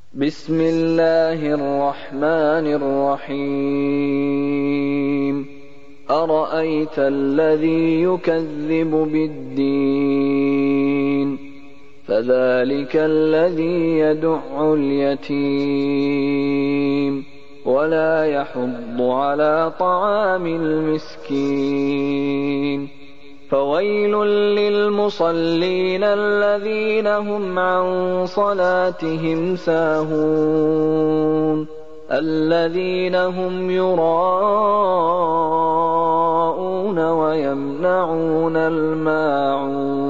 بسم الله الرحمن الرحيم أرأيت الذي يكذب بالدين فذلك الذي يدع اليتيم ولا يحض على طعام المسكين فويل للمصلين الذين هم عن صلاتهم ساهون الذين هم يراءون ويمنعون الماعون